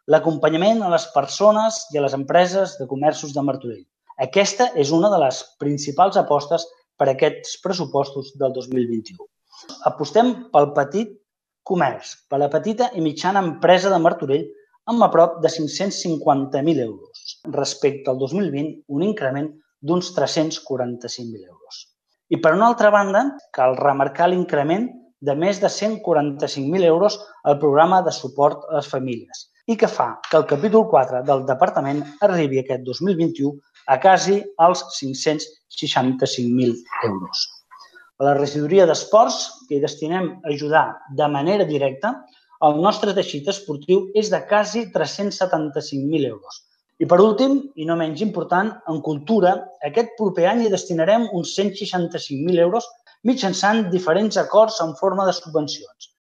l'acompanyament a les persones i a les empreses de comerços de Martorell. Aquesta és una de les principals apostes per a aquests pressupostos del 2021. Apostem pel petit comerç, per la petita i mitjana empresa de Martorell amb a prop de 550.000 euros. Respecte al 2020, un increment d'uns 345.000 euros. I per una altra banda, cal remarcar l'increment de més de 145.000 euros al programa de suport a les famílies i que fa que el capítol 4 del departament arribi aquest 2021 a quasi als 565.000 euros. A la regidoria d'esports, que hi destinem a ajudar de manera directa, el nostre teixit esportiu és de quasi 375.000 euros. I per últim, i no menys important, en cultura, aquest proper any hi destinarem uns 165.000 euros mitjançant diferents acords en forma de subvencions.